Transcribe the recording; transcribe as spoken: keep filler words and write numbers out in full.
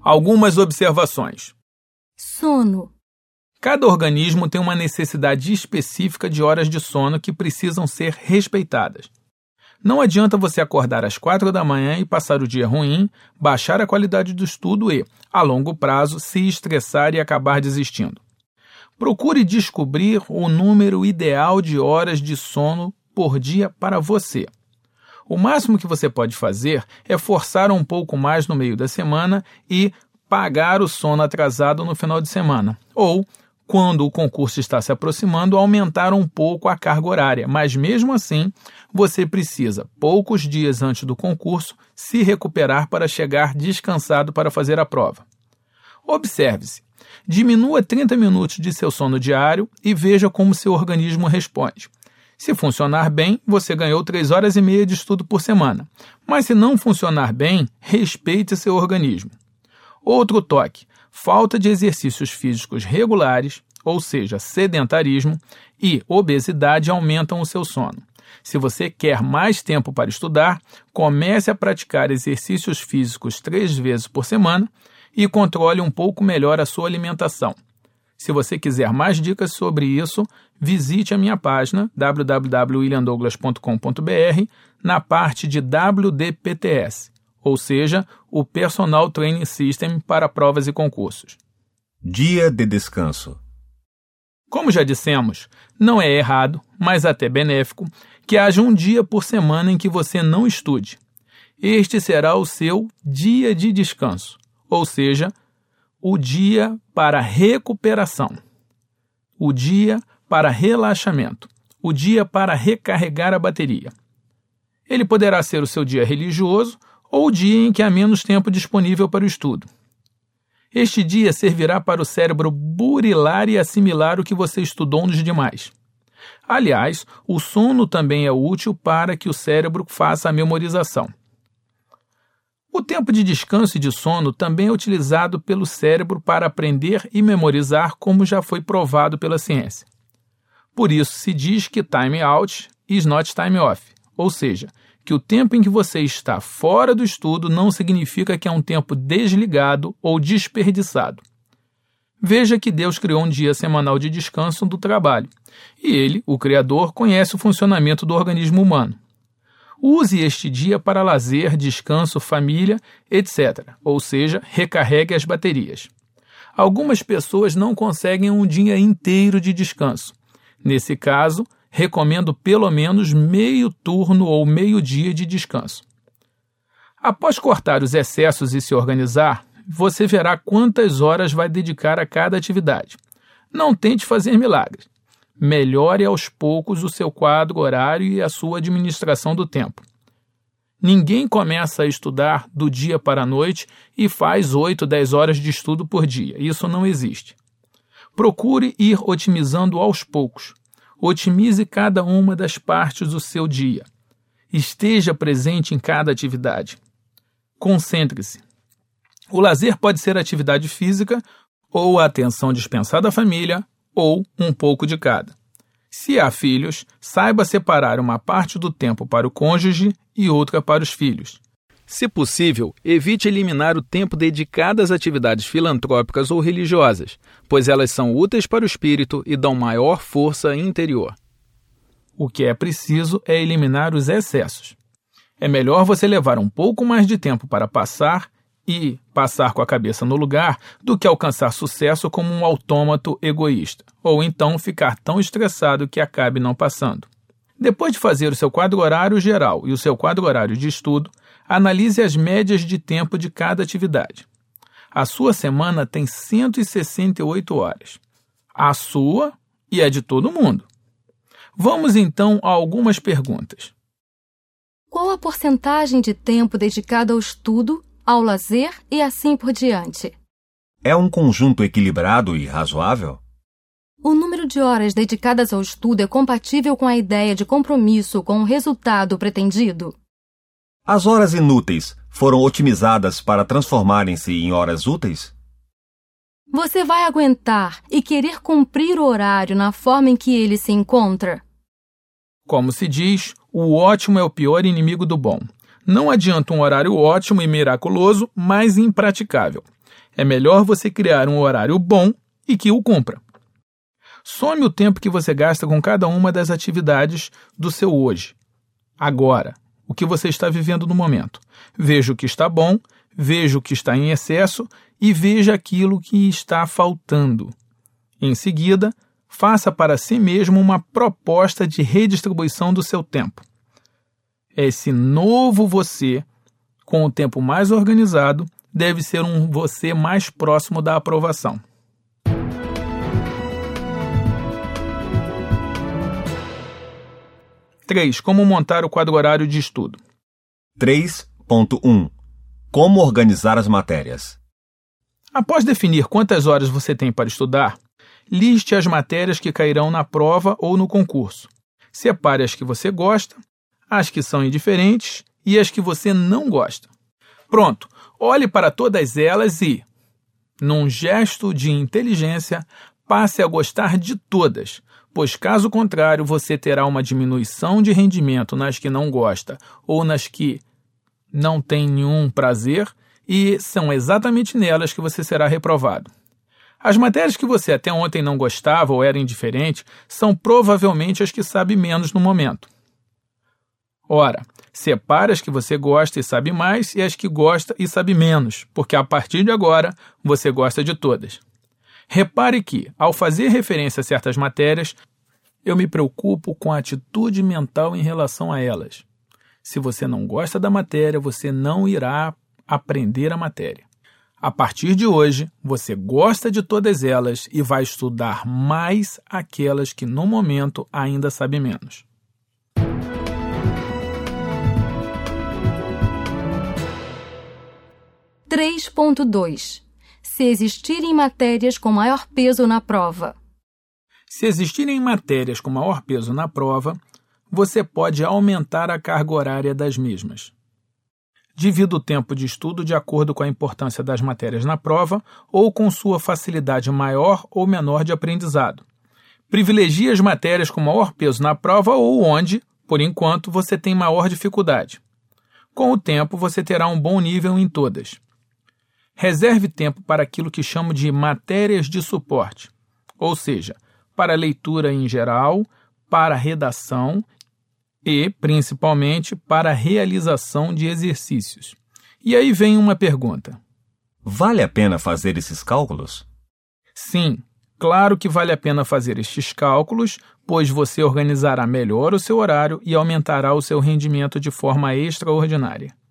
Algumas observações. Sono. Cada organismo tem uma necessidade específica de horas de sono que precisam ser respeitadas. Não adianta você acordar às quatro da manhã e passar o dia ruim, baixar a qualidade do estudo e, a longo prazo, se estressar e acabar desistindo. Procure descobrir o número ideal de horas de sono por dia para você. O máximo que você pode fazer é forçar um pouco mais no meio da semana e pagar o sono atrasado no final de semana. Ou, quando o concurso está se aproximando, aumentar um pouco a carga horária. Mas mesmo assim, você precisa, poucos dias antes do concurso, se recuperar para chegar descansado para fazer a prova. Observe-se. Diminua trinta minutos de seu sono diário e veja como seu organismo responde. Se funcionar bem, você ganhou três horas e meia de estudo por semana. Mas se não funcionar bem, respeite seu organismo. Outro toque, falta de exercícios físicos regulares, ou seja, sedentarismo, e obesidade aumentam o seu sono. Se você quer mais tempo para estudar, comece a praticar exercícios físicos três vezes por semana e controle um pouco melhor a sua alimentação. Se você quiser mais dicas sobre isso, visite a minha página w w w ponto william douglas ponto com ponto b r na parte de W D P T S, ou seja, o Personal Training System para provas e concursos. Dia de descanso. Como já dissemos, não é errado, mas até benéfico, que haja um dia por semana em que você não estude. Este será o seu dia de descanso, ou seja, o dia para recuperação, o dia para relaxamento, o dia para recarregar a bateria. Ele poderá ser o seu dia religioso ou o dia em que há menos tempo disponível para o estudo. Este dia servirá para o cérebro burilar e assimilar o que você estudou nos demais. Aliás, o sono também é útil para que o cérebro faça a memorização. O tempo de descanso e de sono também é utilizado pelo cérebro para aprender e memorizar, como já foi provado pela ciência. Por isso se diz que time out is not time off, ou seja, que o tempo em que você está fora do estudo não significa que é um tempo desligado ou desperdiçado. Veja que Deus criou um dia semanal de descanso do trabalho, e Ele, o Criador, conhece o funcionamento do organismo humano. Use este dia para lazer, descanso, família, etcétera, ou seja, recarregue as baterias. Algumas pessoas não conseguem um dia inteiro de descanso. Nesse caso, recomendo pelo menos meio turno ou meio dia de descanso. Após cortar os excessos e se organizar, você verá quantas horas vai dedicar a cada atividade. Não tente fazer milagres. Melhore aos poucos o seu quadro horário e a sua administração do tempo. Ninguém começa a estudar do dia para a noite e faz oito, dez horas de estudo por dia. Isso não existe. Procure ir otimizando aos poucos. Otimize cada uma das partes do seu dia. Esteja presente em cada atividade. Concentre-se. O lazer pode ser atividade física ou a atenção dispensada à família, ou um pouco de cada. Se há filhos, saiba separar uma parte do tempo para o cônjuge e outra para os filhos. Se possível, evite eliminar o tempo dedicado às atividades filantrópicas ou religiosas, pois elas são úteis para o espírito e dão maior força interior. O que é preciso é eliminar os excessos. É melhor você levar um pouco mais de tempo para passar e passar com a cabeça no lugar do que alcançar sucesso como um autômato egoísta, ou então ficar tão estressado que acabe não passando. Depois de fazer o seu quadro horário geral e o seu quadro horário de estudo, analise as médias de tempo de cada atividade. A sua semana tem cento e sessenta e oito horas. A sua e a de todo mundo. Vamos então a algumas perguntas. Qual a porcentagem de tempo dedicado ao estudo, ao lazer e assim por diante? É um conjunto equilibrado e razoável? O número de horas dedicadas ao estudo é compatível com a ideia de compromisso com o resultado pretendido? As horas inúteis foram otimizadas para transformarem-se em horas úteis? Você vai aguentar e querer cumprir o horário na forma em que ele se encontra? Como se diz, o ótimo é o pior inimigo do bom. Não adianta um horário ótimo e miraculoso, mas impraticável. É melhor você criar um horário bom e que o cumpra. Some o tempo que você gasta com cada uma das atividades do seu hoje. Agora, o que você está vivendo no momento. Veja o que está bom, veja o que está em excesso e veja aquilo que está faltando. Em seguida, faça para si mesmo uma proposta de redistribuição do seu tempo. Esse novo você, com o tempo mais organizado, deve ser um você mais próximo da aprovação. três. Como montar o quadro horário de estudo. três ponto um. Como organizar as matérias. Após definir quantas horas você tem para estudar, liste as matérias que cairão na prova ou no concurso. Separe as que você gosta, as que são indiferentes e as que você não gosta. Pronto, olhe para todas elas e, num gesto de inteligência, passe a gostar de todas, pois caso contrário você terá uma diminuição de rendimento nas que não gosta ou nas que não tem nenhum prazer e são exatamente nelas que você será reprovado. As matérias que você até ontem não gostava ou era indiferente são provavelmente as que sabe menos no momento. Ora, separe as que você gosta e sabe mais e as que gosta e sabe menos, porque a partir de agora você gosta de todas. Repare que, ao fazer referência a certas matérias, eu me preocupo com a atitude mental em relação a elas. Se você não gosta da matéria, você não irá aprender a matéria. A partir de hoje, você gosta de todas elas e vai estudar mais aquelas que no momento ainda sabe menos. três ponto dois. Se existirem matérias com maior peso na prova. Se existirem matérias com maior peso na prova, você pode aumentar a carga horária das mesmas. Divida o tempo de estudo de acordo com a importância das matérias na prova ou com sua facilidade maior ou menor de aprendizado. Privilegie as matérias com maior peso na prova ou onde, por enquanto, você tem maior dificuldade. Com o tempo, você terá um bom nível em todas. Reserve tempo para aquilo que chamo de matérias de suporte, ou seja, para leitura em geral, para redação e, principalmente, para a realização de exercícios. E aí vem uma pergunta. Vale a pena fazer esses cálculos? Sim, claro que vale a pena fazer estes cálculos, pois você organizará melhor o seu horário e aumentará o seu rendimento de forma extraordinária.